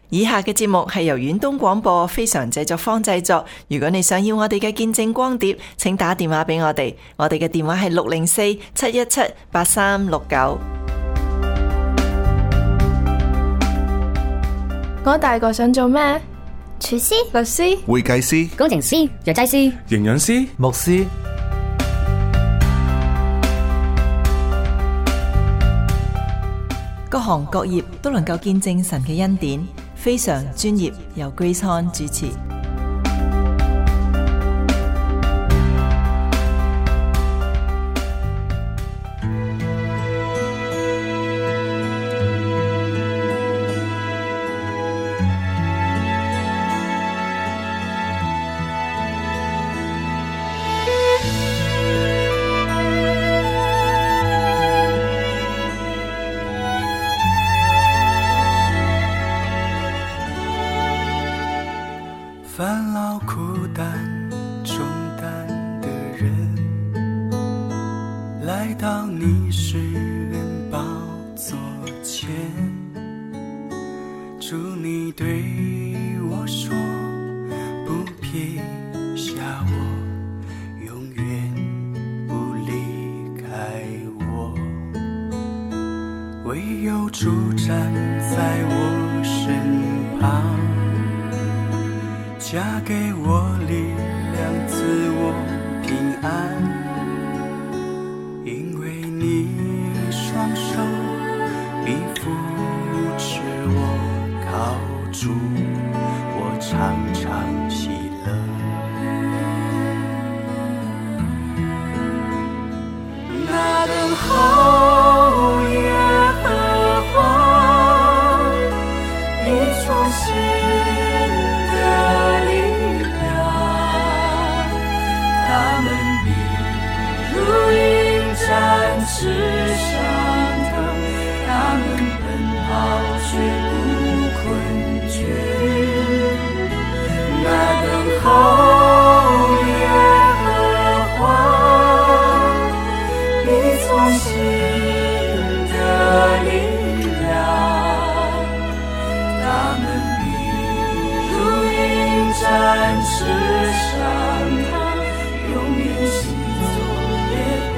以下嘅節目係由遠東廣播非常製作坊製作。如果你想要我哋嘅見證光碟，請打電話俾我哋。我哋嘅電話係604-717-8369。 我大個想做咩？ 廚師、 律師、 會計師、 工程師、藥劑師、 營養師、 牧師。 各行各業都能夠見證神嘅恩典，非常專業，由 Grace Han 主持。 烦恼苦担重担的人，来到你施恩宝座前，主你对我说，不撇下我，永远不离开我，唯有主站在我身旁，加给我力量，赐我平安，因为你双手必扶持我，靠主我常常喜乐。那等候耶和华，你创新世上的他们奔跑却不困倦，那等候耶和华，你从新的力量，他们必如鹰展翅上腾，永远行走也不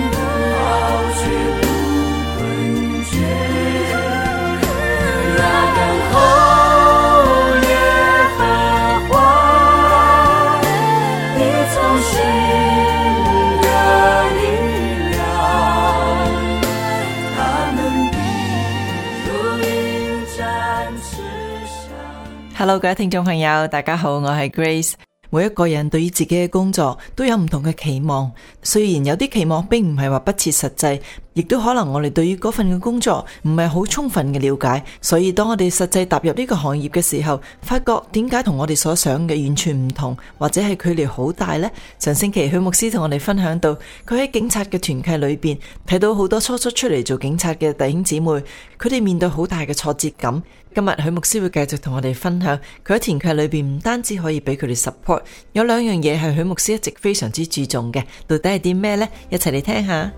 那 Hello， 各位聽眾朋友，大家好，我係 Grace。每一個人對於自己嘅工作都有唔同嘅期望，雖然有啲期望並唔係話不切實際，亦都可能我哋對於嗰份嘅工作唔係好充分嘅了解，所以當我哋實際踏入呢個行業嘅時候，發覺點解同我哋所想嘅完全唔同，或者係距離好大呢？上星期許牧師同我哋分享到，佢喺警察嘅團契裏邊睇到好多初出嚟做警察嘅弟兄姊妹，佢哋面對好大嘅挫折感。今日許牧師會繼續同我哋分享，佢喺團契裏邊唔單止可以俾佢哋 support， 有兩樣嘢係許牧師一直非常之注重嘅，到底係啲咩呢？一齊嚟聽下。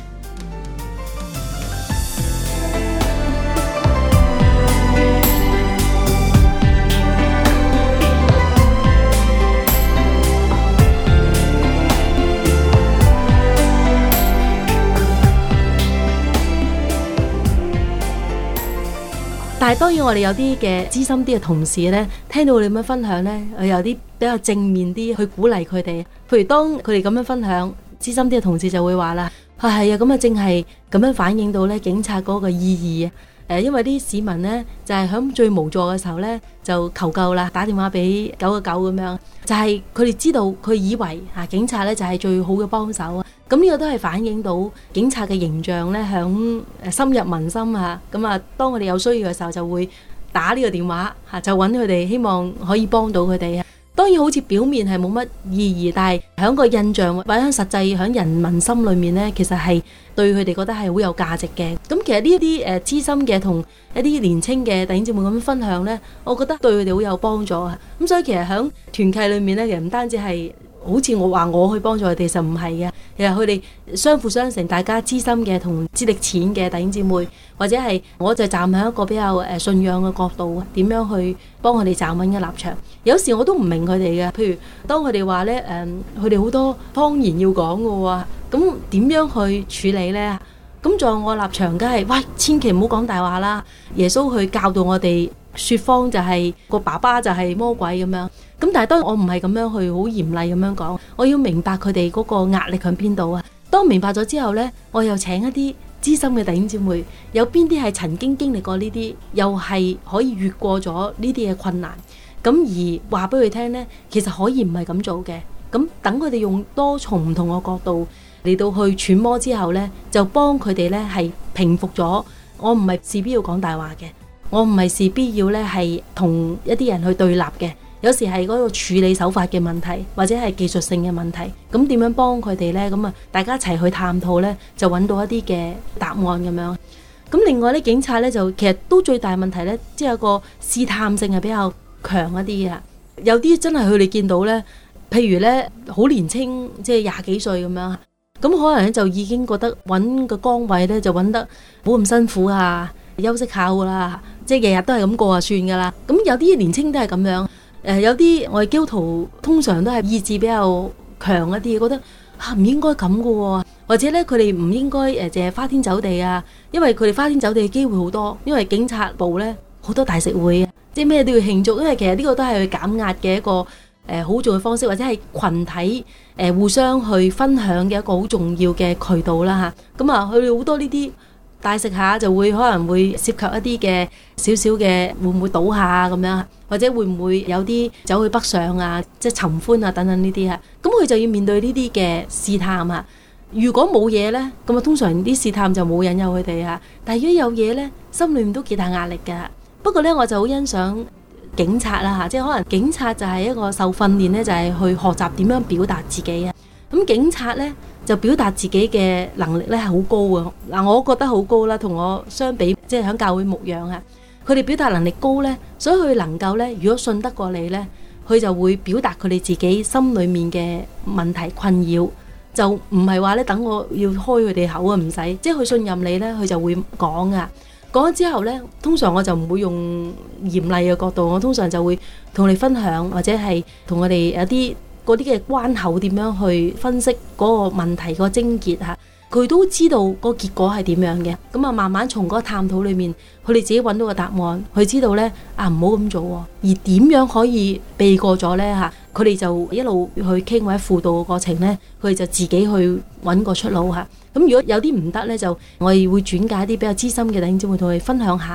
但係當然我哋有啲嘅資深啲嘅同事呢，聽到你咁樣分享呢，有啲比較正面啲去鼓勵佢哋。譬如當佢哋咁樣分享，資深啲嘅同事就會話啦，係啊，咁啊正係咁樣反映到呢警察嗰個意義啊。因為啲市民呢，就係喺最無助嘅時候呢，就求救啦，打電話俾999咁樣，就係佢哋知道，佢以為警察呢就係最好嘅幫手啊。咁呢個都係反映到警察嘅形象呢，響深入民心啊。咁啊，當我哋有需要嘅時候，就會打呢個電話就揾佢哋，希望可以幫到佢哋啊。當然好似表面係冇乜意義，但係喺個印象或者實際喺人民心裏面呢，其實係對佢哋覺得係好有價值嘅。咁其實呢一啲資深嘅同一啲年青嘅弟兄姊妹咁樣分享呢，我覺得對佢哋好有幫助啊。咁所以其實喺團契裏面呢，其實唔單止係好似我話我去幫助佢哋，就唔係嘅。其實佢哋相輔相成，大家資深嘅同資歷淺嘅弟兄姊妹，或者係我就站喺一個比較信仰嘅角度，點樣去幫佢哋站穩嘅立場。有時我都唔明佢哋嘅，譬如當佢哋話呢，佢哋好多謊言要講嘅喎，咁點樣去處理呢？咁在我立場，梗係喂，千祈唔好講大話啦。耶穌去教導我哋，說謊就係個爸爸就係魔鬼咁樣。咁但係當然我唔係咁樣去好嚴厲咁樣講，我要明白佢哋嗰個壓力喺邊度啊。當明白咗之後呢，我又請一啲資深嘅弟兄姊妹，有邊啲係曾經經歷過呢啲，又係可以越過咗呢啲嘅困難，咁而話俾佢聽呢，其實可以唔係咁做嘅。咁等佢哋用多重唔同嘅角度嚟到去揣摩之後呢，就幫佢哋呢係平復咗。我唔係事必要講大話嘅，我唔係事必要呢係同一啲人去對立嘅。有時係嗰個處理手法嘅問題，或者係技術性嘅問題。咁點樣幫佢哋呢？咁啊，大家一齊去探討呢，就揾到一啲嘅答案咁樣。咁另外呢，警察呢，就其實都最大問題呢，即係有個試探性係比較強一啲嘅。有啲真係佢哋見到呢，譬如呢，好年青，即係20幾歲咁樣，咁可能咧就已經覺得揾個崗位呢，就揾得冇咁辛苦啊，休息下㗎啦，即係日日都係咁過就算㗎啦。咁有啲年青都係咁樣。有啲我哋基督徒通常都係意志比較強一啲，覺得唔應該咁嘅喎，或者咧佢哋唔應該淨係花天酒地啊，因為佢哋花天酒地嘅機會好多，因為警察部咧好多大食會啊，即係咩都要慶祝，因為其實呢個都係去減壓嘅一個好重要嘅方式，或者係群體互相去分享嘅一個好重要嘅渠道啦嚇。咁啊，佢哋好多呢啲大食下就會可能會涉及一啲嘅少少嘅會唔會倒下咁樣，或者會唔會有啲走去北上啊，即係尋歡啊等等呢啲啊，咁佢就要面對呢啲嘅試探啊。如果冇嘢呢，咁啊通常啲試探就冇引誘佢哋啊。但係如果有嘢呢，心裏面都幾大壓力㗎。不過呢，我就好欣賞警察啦嚇，即係可能警察就係一個受訓練呢，就係去學習點樣表達自己啊。咁警察呢，就表達自己嘅能力咧係好高啊！嗱，我覺得好高啦，同我相比，即係喺教會牧養啊，佢哋表達能力高咧，所以佢能夠咧，如果信得過你咧，佢就會表達佢哋自己心裏面嘅問題困擾，就唔係話咧等我要開佢哋口啊，唔使，即係佢信任你咧，佢就會講啊。講咗之後咧，通常我就唔會用嚴厲嘅角度，我通常就會同你分享，或者係同我哋有啲嗰啲嘅關口點樣去分析嗰個問題個症結嚇，佢都知道個結果係點樣嘅。咁啊，慢慢從嗰個探討裏面，佢哋自己揾到個答案，佢知道呢唔好咁做喎，而點樣可以避過咗呢嚇？佢哋就一路去傾或者輔導嘅過程呢，佢哋就自己去揾個出路嚇。咁如果有啲唔得呢，就我哋會轉介一啲比較資深嘅弟兄姊妹同佢分享下。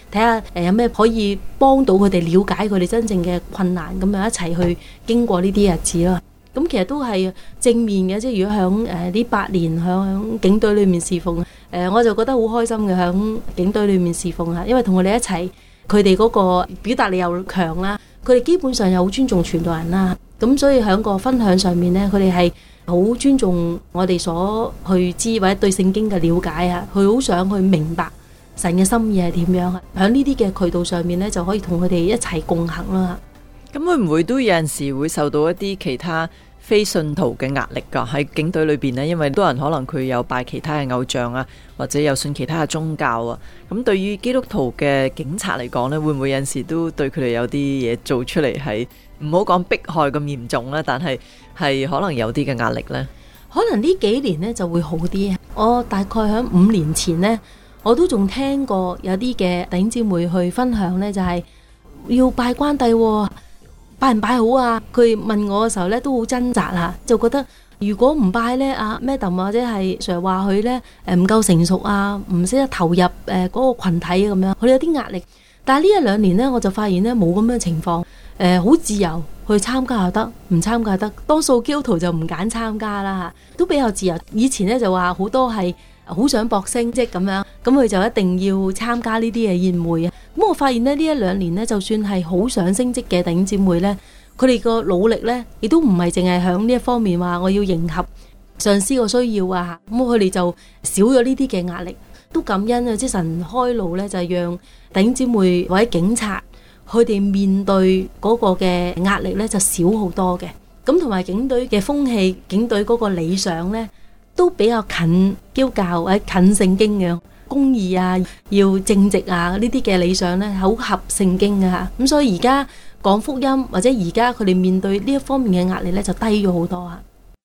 睇下有咩可以幫到佢哋了解佢哋真正嘅困難，咁樣一齊去經過呢啲日子咯。咁其實都係正面嘅，即係如果響呢8年響警隊裏面侍奉，我就覺得好開心嘅響警隊裏面侍奉啊，因為同佢哋一齊，佢哋嗰個表達力又強啦，佢哋基本上又好尊重傳道人啦，咁所以響個分享上面呢，佢哋係好尊重我哋所去知或者對聖經嘅了解啊，佢好想去明白神嘅心意係點樣啊，響呢啲嘅渠道上面呢，就可以同佢哋一齊共行啦。 咁會唔會都有陣時會受到一啲其他非信徒嘅壓力㗎？喺警隊裏邊呢，因為多人可能佢有拜其他嘅偶像啊，或者有信其他嘅宗教啊。咁對於基督徒嘅警察嚟講呢，會唔會有陣時都對佢哋有啲嘢做出嚟係唔好講迫害咁嚴重啦，但係可能有啲嘅壓力呢？ 可能呢幾年呢就會好啲。我大概喺5年前呢，我都仲聽過有啲嘅弟兄姊妹去分享呢，就係要拜關帝喎。拜唔拜好啊？佢問我嘅時候咧，都好掙扎啊，就覺得如果唔拜咧，阿 Madam 或者係 Sir 話佢咧唔夠成熟啊，唔識得投入嗰個群體咁樣，佢哋有啲壓力。但係呢1-2年咧，我就發現咧冇咁樣嘅情況，好自由去參加又得，唔參加又得。多數基督徒就唔揀參加啦，都比較自由。以前咧就話好多係好想搏升職咁樣，咁佢就一定要參加呢啲嘅宴會啊。咁我發現呢1-2年呢，就算係好想升職嘅弟兄姊妹呢，佢哋個努力呢，亦都唔係淨係響呢一方面話我要迎合上司個需要啊。咁佢哋就少咗呢啲嘅壓力，都感恩啊！即係神開路呢，就係讓弟兄姊妹或者警察佢哋面對嗰個嘅壓力呢，就少好多嘅。咁同埋警隊嘅風氣，警隊嗰個理想呢，都比較近基督教或者近聖經嘅。公義啊，要正直啊，呢啲嘅理想呢，好合聖經啊。咁所以而家講福音或者而家佢哋面對呢一方面嘅壓力呢，就低咗好多啊。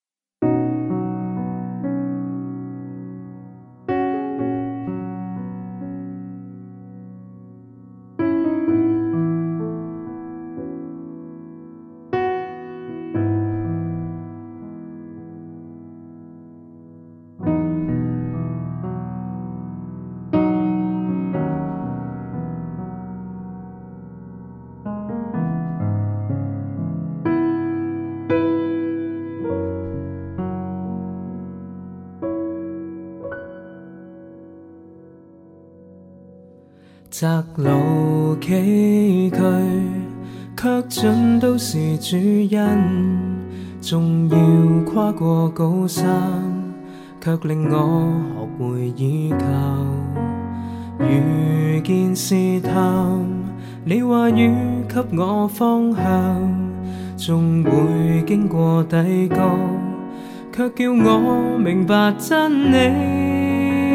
窄路崎嶇，卻盡都是主恩。縱要跨過高山，卻令我學會依靠。遇見試探，你話語給我方向，縱會經過低谷，卻叫我明白真理。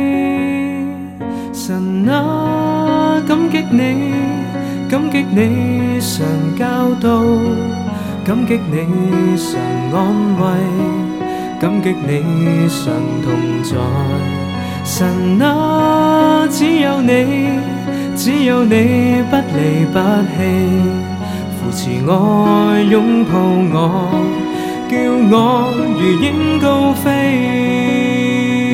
神啊，感激你，感激你常教導，感激你常安慰，感激你常同在。神啊，只有你，只有你不離不棄，扶持我，擁抱我，叫我如鷹高飛。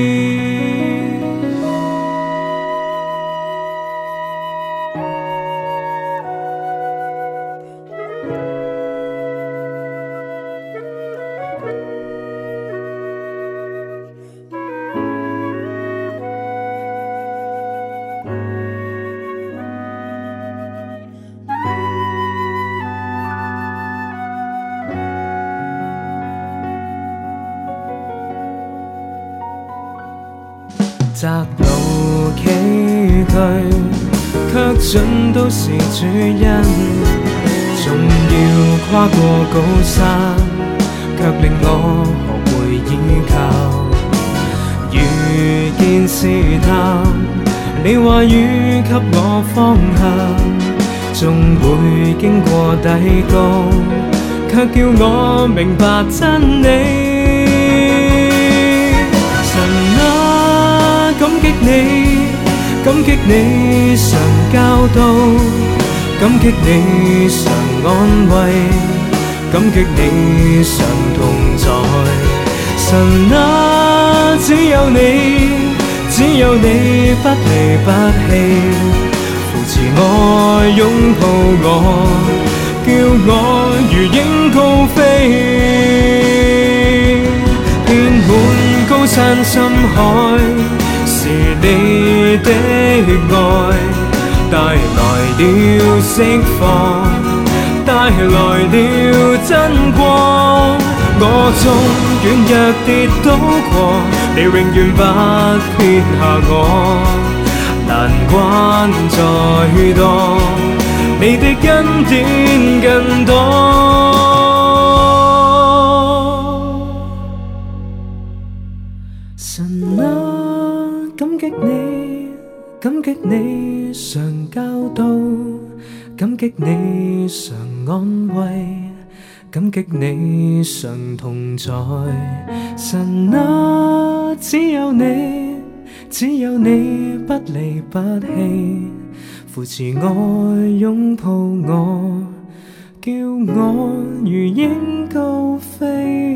窄路崎嶇，卻盡都是主恩。縱要跨過高山，卻令我學會依靠。遇見試探，你話語給我方向，縱會經過低谷，卻叫我明白真理。感激你，感激你常教導，感激你常安慰，感激你常同在。神啊，只有你，只有你不離不棄，扶持我，擁抱我，叫我如鷹高飛，遍滿高山深海，是你的愛帶來了釋放，帶來了真光。我縱軟弱跌倒過，你永遠不撇下我。難關再多，你的恩典更多。神啊，感激你，感激你常教導，感激你常安慰，感激你常同在。神啊，只有你，只有你不離不棄，扶持我，擁抱我，叫我如鷹高飛。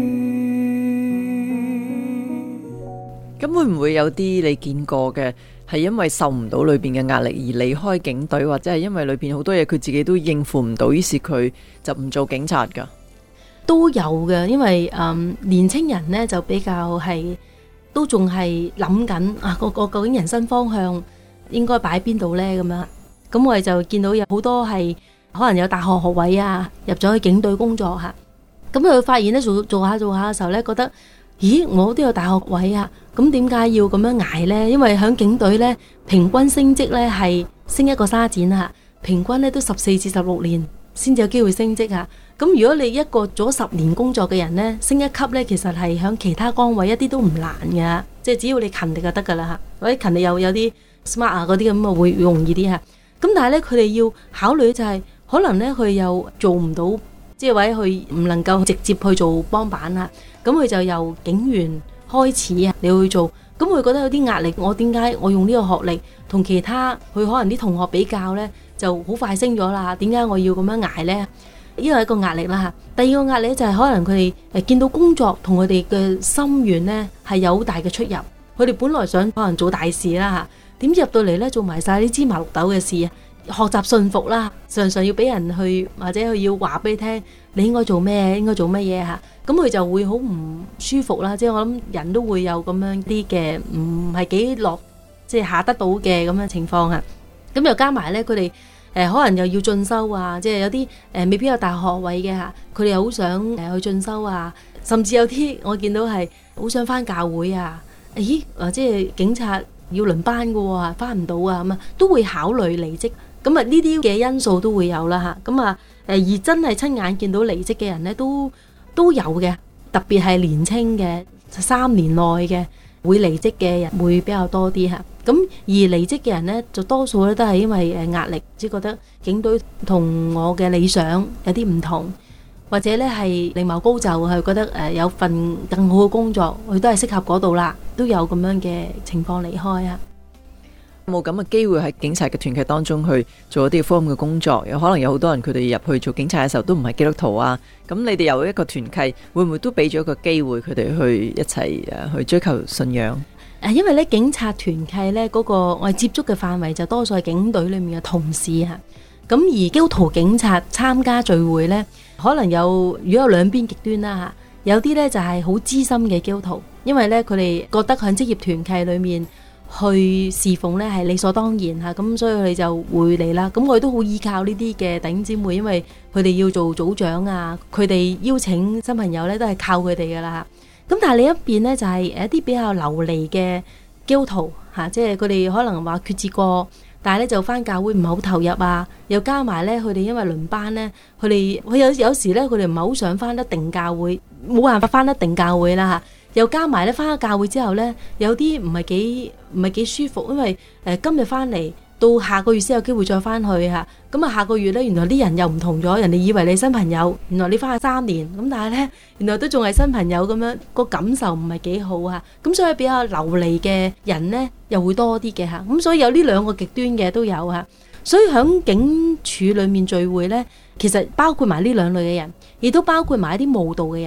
咁會唔會有啲你見過嘅係因為受唔到裏邊嘅壓力而離開警隊，或者係因為裏邊好多嘢佢自己都應付唔到，於是佢就唔做警察㗎？ 都有嘅，因為年青人呢就比較係都仲係諗緊啊，個究竟人生方向應該擺邊度呢？咁樣。咁我哋就見到有好多係可能有大學學位啊，入咗去警隊工作嚇。咁佢發現呢，做下嘅時候呢，覺得咦，我都有大學位啊，咁點解要咁樣捱呢？因為喺警隊呢，平均升職呢係升一個沙展啊，平均呢都14至16年先至有機會升職啊。咁如果你一個做咗10年工作嘅人呢，升一級呢，其實係喺其他崗位一啲都唔難嘅，即係只要你勤力就得㗎啦嚇，或者勤力又有啲 smart 啊嗰啲咁啊會容易啲嚇。咁但係呢，佢哋要考慮就係可能呢，佢又做唔到，即係或者佢唔能夠直接去做幫辦啊。咁佢就由警員開始啊，你去做，咁佢覺得有啲壓力。我點解我用呢個學歷同其他佢可能啲同學比較呢，就好快升咗啦？點解我要咁樣捱呢？呢個係一個壓力啦嚇。第二個壓力就係可能佢哋見到工作同佢哋嘅心願呢係有好大嘅出入。佢哋本來想可能做大事啦嚇，點知入到嚟呢，做埋晒啲芝麻綠豆嘅事啊！學習信服啦，常常要俾人去或者佢要話俾你聽，你應該做咩，應該做乜嘢嚇，咁佢就會好唔舒服啦。即係我諗人都會有咁樣啲嘅唔係幾落，即係下得到嘅咁樣情況啊。咁又加埋咧，佢哋可能又要進修啊，即係有啲未必有大學位嘅嚇，佢哋又好想去進修啊，甚至有啲我見到係好想返教會啊。咦，即係警察要輪班嘅喎，返唔到啊咁啊，都會考慮離職。咁啊，呢啲嘅因素都會有啦嚇。咁啊，而真係親眼見到離職嘅人呢，都有嘅。特別係年青嘅3年內嘅會離職嘅人會比較多啲嚇。咁而離職嘅人呢，就多數咧都係因為壓力，即係覺得警隊同我嘅理想有啲唔同，或者呢係另謀高就，係覺得有份更好嘅工作，佢都係適合嗰度啦，都有咁樣嘅情況離開啊。 冇咁嘅機會喺警察嘅團契當中去做一啲福音嘅工作，有可能有好多人佢哋入去做警察嘅時候都唔係基督徒啊。咁你哋有一個團契，會唔會都俾咗一個機會佢哋去一齊去追求信仰？ 因為咧警察團契咧嗰個我哋接觸嘅範圍就多數係警隊裏面嘅同事啊。咁而基督徒警察參加聚會咧，可能如果有兩邊極端啦嚇，有啲咧就係好資深嘅基督徒，因為咧佢哋覺得喺職業團契裏面去侍奉咧係理所當然嚇，咁所以佢哋就會嚟啦。咁我哋都好依靠呢啲嘅弟兄姊妹，因為佢哋要做組長啊，佢哋邀請新朋友咧都係靠佢哋噶啦。咁但係另一邊咧就係一啲比較流離嘅基督徒嚇，即係佢哋可能話決志過，但係咧就返教會唔係好投入啊，又加埋咧佢哋因為輪班咧，佢有時咧佢哋唔係好想返得定教會，冇辦法返得定教會啦嚇。又加埋咧，返咗教會之後咧，有啲唔係幾舒服，因為今日返嚟到下個月先有機會再返去嚇。咁啊，下個月咧，原來啲人又唔同咗，人哋以為你新朋友，原來你返咗3年，咁但係咧，原來都仲係新朋友咁樣，個感受唔係幾好嚇。咁所以比較流離嘅人咧，又會多啲嘅嚇。咁所以有呢兩個極端嘅都有嚇。所以喺警署裡面聚會咧，其實包括埋呢兩類嘅人，亦都包括埋一啲慕道嘅人。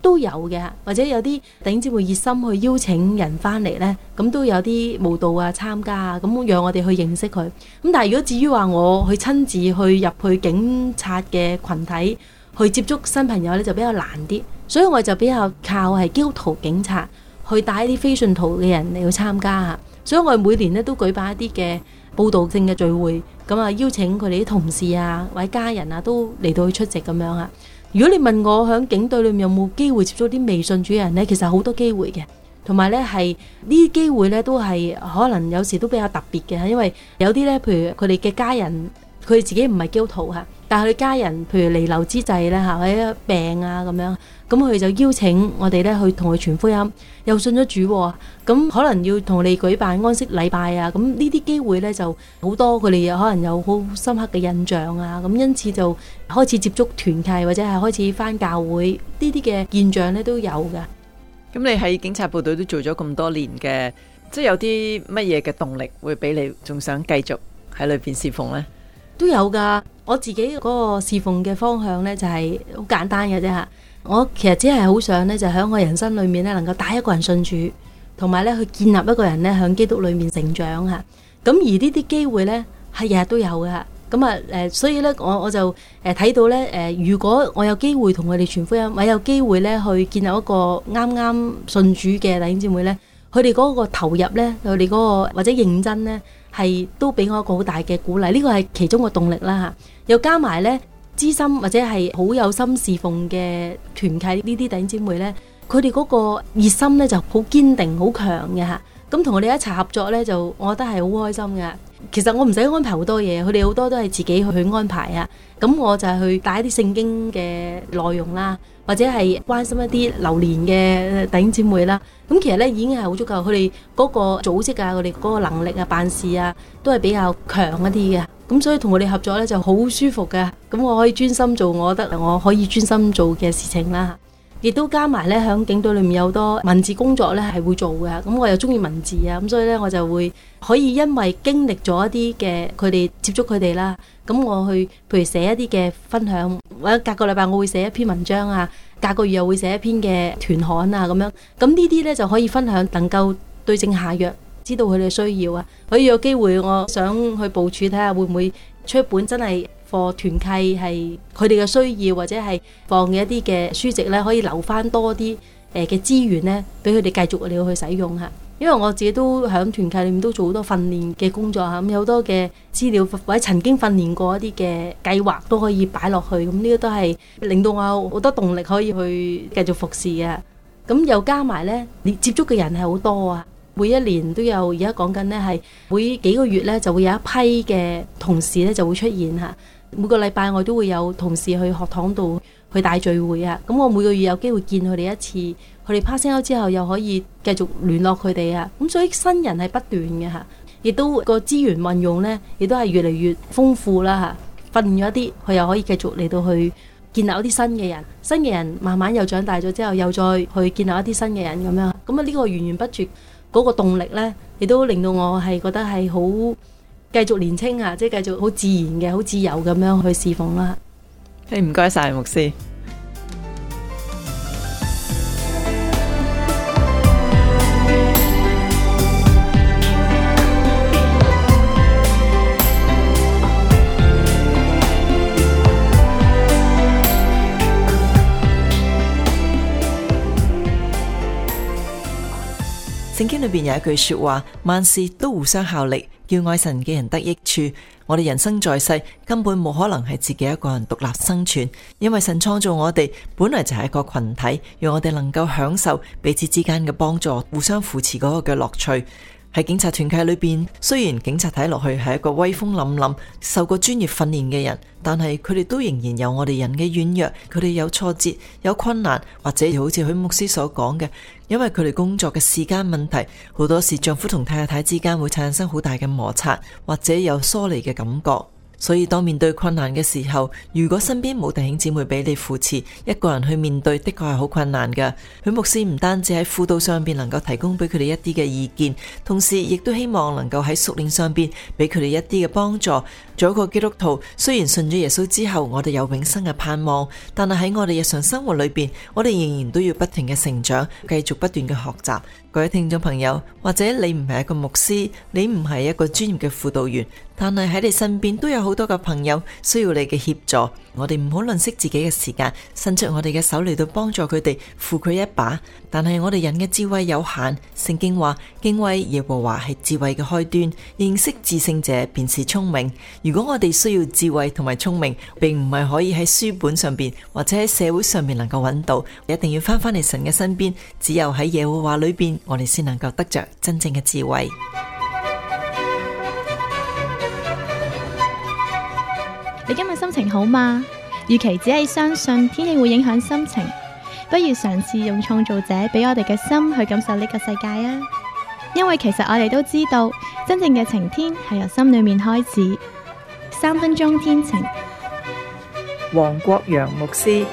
都有嘅，或者有啲弟兄姊妹熱心去邀請人翻嚟呢，咁都有啲慕道啊參加啊，咁讓我哋去認識佢。咁但係如果至於話我去親自去入去警察嘅群體去接觸新朋友呢，就比較難啲，所以我就比較靠係基督徒警察去帶一啲非信徒嘅人嚟去參加嚇。所以我哋每年呢都舉辦一啲嘅佈道性嘅聚會，咁啊邀請佢哋啲同事啊或者家人啊都嚟到去出席咁樣嚇。如果你問我喺警隊裏面有冇機會接觸啲未信主嘅人呢，其實好多機會嘅，同埋呢係呢啲機會呢都係可能有時都比較特別嘅，因為有啲呢，譬如佢哋嘅家人，佢哋自己唔係基督徒嚇，但係佢家人譬如彌留之際呢，嚇，或者病啊咁樣，咁佢就邀請我哋呢去同佢傳福音，又信咗主喎，咁可能要同你舉辦安息禮拜啊，咁呢啲機會呢就好多，佢哋可能有好深刻嘅印象啊，咁因此就開始接觸團契或者係開始返教會，呢啲嘅現象呢都有㗎。 咁你喺警察部隊都做咗咁多年嘅，即係有啲乜嘢嘅動力會俾你仲想繼續喺裏邊侍奉呢？ 都有㗎，我自己嗰個侍奉嘅方向呢，就係好簡單嘅啫嚇。我其實只係好想呢，就喺我人生裏面呢，能夠帶一個人信主，同埋呢去建立一個人呢，喺基督裏面成長嚇。咁而呢啲機會呢，係日日都有嘅嚇。咁啊所以呢，我就睇到呢，如果我有機會同佢哋傳福音，或者有機會呢去建立一個啱啱信主嘅弟兄姊妹呢，佢哋嗰個投入呢，佢哋嗰個或者認真呢，係都俾我一個好大嘅鼓勵，呢個係其中個動力啦嚇。又加埋呢，資深或者係好有心侍奉嘅團契呢啲弟兄姊妹呢，佢哋嗰個熱心呢就好堅定、好強嘅嚇。咁同我哋一齊合作呢，就我覺得係好開心嘅。其實我唔使安排好多嘢，佢哋好多都係自己去安排啊。咁我就係去帶一啲聖經嘅內容啦，或者係關心一啲流年嘅弟兄姊妹啦。咁其實呢已經係好足夠，佢哋嗰個組織啊，佢哋嗰個能力啊、辦事啊，都係比較強一啲嘅。咁所以同佢哋合作呢就好舒服嘅。咁我可以專心做我覺得我可以專心做嘅事情啦。亦都加埋呢，喺警隊裏面有好多文字工作呢係會做嘅。咁我又中意文字啊，咁所以呢，我就會可以因為經歷咗一啲嘅佢哋接觸佢哋啦，咁我去譬如寫一啲嘅分享，或者隔個禮拜我會寫一篇文章啊，隔個月又會寫一篇嘅團刊啊咁樣。咁呢啲呢就可以分享，能夠對症下藥，知道佢哋需要啊。可以有機會，我想去部署睇下會唔會出一本真係課團契係佢哋嘅需要，或者係放嘅一啲嘅書籍呢，可以留翻多啲嘅資源呢，俾佢哋繼續你要去使用嚇。因為我自己都喺團契裏面都做好多訓練嘅工作嚇，咁有好多嘅資料或者曾經訓練過一啲嘅計劃都可以擺落去，咁呢個都係令到我有好多動力可以去繼續服侍嘅。咁又加埋呢，你接觸嘅人係好多啊，每一年都有，而家講緊呢係每幾個月呢就會有一批嘅同事呢就會出現嚇。每個禮拜我都會有同事去學堂度去帶聚會啊，咁我每個月有機會見佢哋一次，佢哋 passing out 之後又可以繼續聯絡佢哋啊，咁所以新人係不斷嘅嚇，亦都個資源運用呢，亦都係越嚟越豐富啦嚇，訓練咗一啲，佢又可以繼續嚟到去建立一啲新嘅人，新嘅人慢慢又長大咗之後，又再去建立一啲新嘅人咁樣，咁啊呢個源源不絕嗰個動力呢，亦都令到我係覺得係好繼續年青啊，即係繼續好自然嘅、好自由咁樣去侍奉啦。 唔該晒牧師。聖經裏邊有一句說話，萬事都互相效力，叫愛神嘅人得益處。我哋人生在世，根本冇可能係自己一個人獨立生存，因為神創造我哋本來就係一個群體，讓我哋能夠享受彼此之間嘅幫助，互相扶持嗰個嘅樂趣。喺警察團契裏邊，雖然警察睇落去係一個威風凜凜、受過專業訓練嘅人，但係佢哋都仍然有我哋人嘅軟弱，佢哋有挫折、有困難，或者好似許牧師所講嘅，因為佢哋工作嘅時間問題，好多時丈夫同太太之間會產生好大嘅摩擦，或者有疏離嘅感覺。 所以當面對困難嘅時候，如果身邊冇弟兄姊妹俾你扶持，一個人去面對的確係好困難㗎。許牧師唔單止喺輔導上邊能夠提供俾佢哋一啲嘅意見，同時亦都希望能夠喺屬靈上邊俾佢哋一啲嘅幫助。做一個基督徒，雖然信咗耶穌之後，我哋有永生嘅盼望，但係喺我哋日常生活裏邊，我哋仍然都要不停嘅成長，繼續不斷嘅學習。各位聽眾朋友，或者你唔係一個牧師，你唔係一個專業嘅輔導員，但係喺你身邊都有好多嘅朋友需要你嘅協助。我哋唔好吝嗇自己嘅時間，伸出我哋嘅手嚟到幫助佢哋，扶佢一把。但係我哋人嘅智慧有限，聖經話敬畏耶和華係智慧嘅開端，認識至聖者便是聰明。如果我哋需要智慧同埋聰明，並唔係可以喺書本上邊或者喺社會上面能夠揾到，一定要翻返嚟神嘅身邊。只有喺耶和華裏邊，我哋先能夠得着真正嘅智慧。 你今日心情好嗎？與其只係相信天氣會影響心情，不如嘗試用創造者俾我哋嘅心去感受呢個世界啊！因為其實我哋都知道，真正嘅晴天係由心裏面開始。3分鐘天晴， 黃國陽牧師。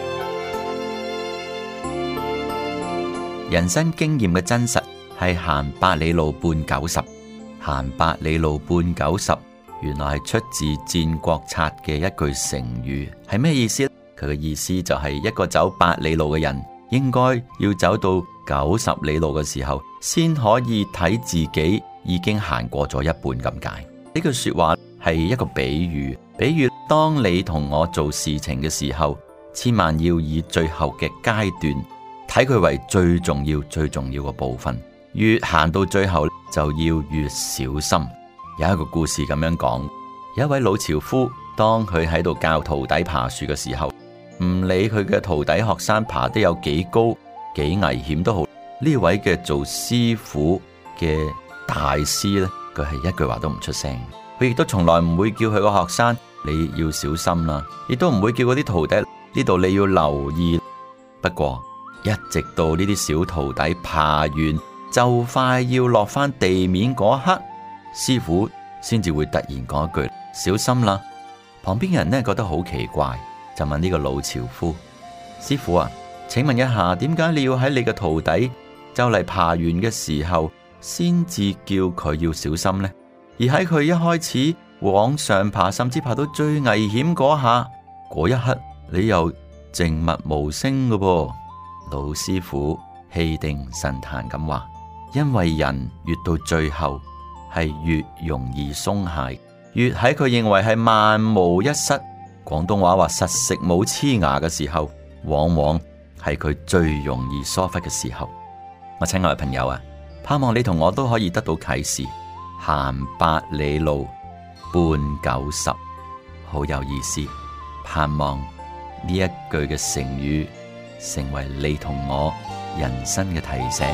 人生經驗嘅真實係行百里路半90，行百里路半90，原來係出自戰國策嘅一句成語，係咩意思呢？佢嘅意思就係一個走百里路嘅人，應該要走到90里路嘅時候，先可以睇自己已經行過咗一半咁解。呢句說話係一個比喻，當你同我做事情嘅時候，千萬要以最後嘅階段睇佢為最重要嘅部分，越行到最後就要越小心。有一個故事咁樣講，有一位老樵夫，當佢喺度教徒弟爬樹嘅時候，唔理佢嘅徒弟學生爬得有幾高幾危險都好，呢位嘅做師傅嘅大師呢，佢係一句話都唔出聲，佢亦都從來唔會叫佢個學生你要小心啦，亦都唔會叫嗰啲徒弟呢度你要留意。不過一直到呢啲小徒弟爬完就快要落翻地面嗰一刻，師傅先至會突然講一句小心啦。旁邊嘅人呢覺得好奇怪，就問呢個老樵夫：師傅啊，請問一下，點解你要喺你嘅徒弟就嚟爬完嘅時候先至叫佢要小心呢？而喺佢一開始往上爬，甚至爬到最危險嗰下，嗰一刻你又靜默無聲嘅噃？老師傅氣定神閒咁話：因為人越到最後係越容易鬆懈，越喺佢認為係萬無一失，廣東話話實食冇黐牙嘅時候，往往係佢最容易疏忽嘅時候。我親愛嘅朋友啊，盼望你同我都可以得到啟示，行百里路半90，好有意思。盼望呢一句嘅成語成為你同我人生嘅提醒。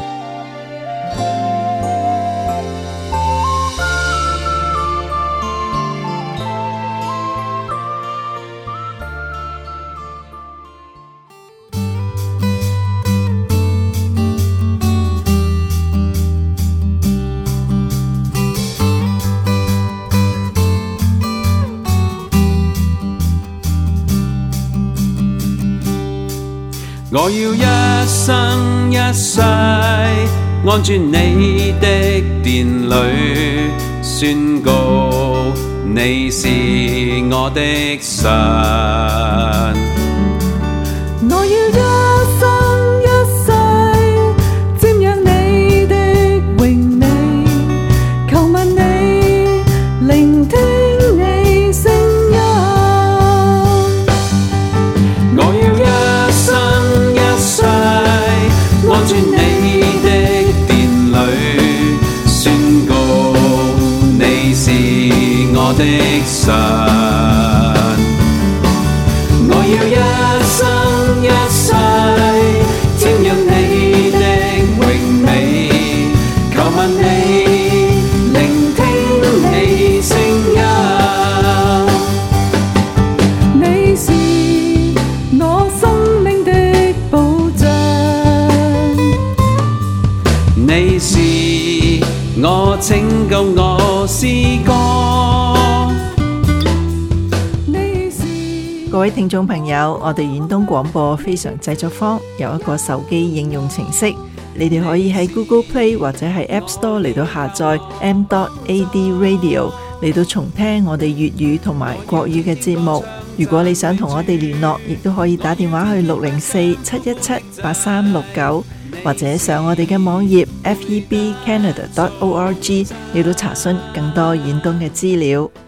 我要一生一世按住你的殿裏宣告，你是我的神。 我要一生一世瞻仰你的榮美，求問你，聆聽你聲音。 我要一生一世按住你的殿裏宣告，你是我的神。我要一生一世瞻仰你的榮美，求問你，聆聽你聲音。 你是我生命的保障， 你是我拯救我詩歌。 各位聽眾朋友，我哋遠東廣播非常製作坊有一個手機應用程式，你哋可以喺 Google Play 或者係 App Store 嚟到下載 m.ad radio 嚟到重聽我哋粵語同埋國語嘅節目。如果你想同我哋聯絡，亦都可以打電話去604-717-8369，或者上我哋嘅網頁 febcanada.org 嚟到查詢更多遠東嘅資料。